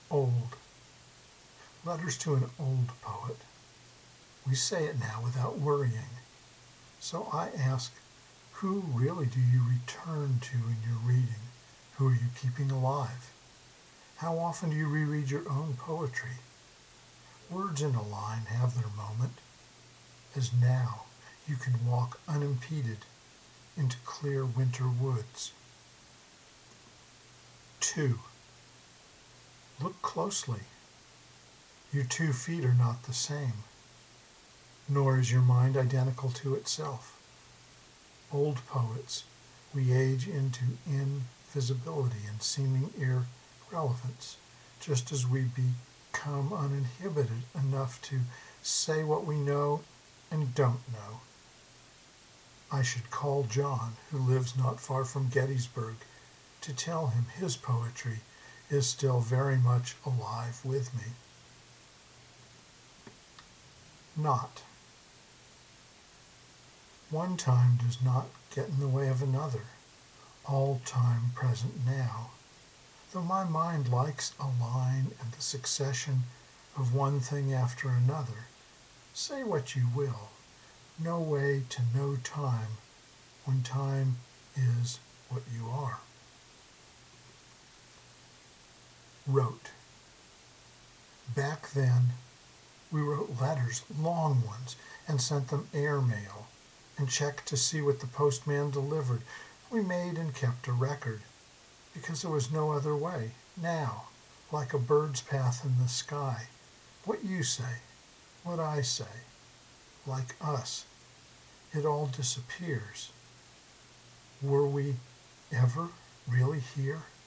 Old. Letters to an old poet. We say it now without worrying. So I ask, who really do you return to in your reading? Who are you keeping alive? How often do you reread your own poetry? Words in a line have their moment, as now you can walk unimpeded into clear winter woods. 2. Look closely. Your 2 feet are not the same, nor is your mind identical to itself. Old poets, we age into invisibility and seeming irrelevance, just as we become uninhibited enough to say what we know and don't know. I should call John, who lives not far from Gettysburg, to tell him his poetry is still very much alive with me. Not. One time does not get in the way of another, all time present now, though my mind likes a line and the succession of one thing after another. Say what you will, no way to know time when time is what you are. Wrote. Back then, we wrote letters, long ones, and sent them airmail, and checked to see what the postman delivered. We made and kept a record, because there was no other way. Now, like a bird's path in the sky, what you say, what I say, like us, it all disappears. Were we ever really here?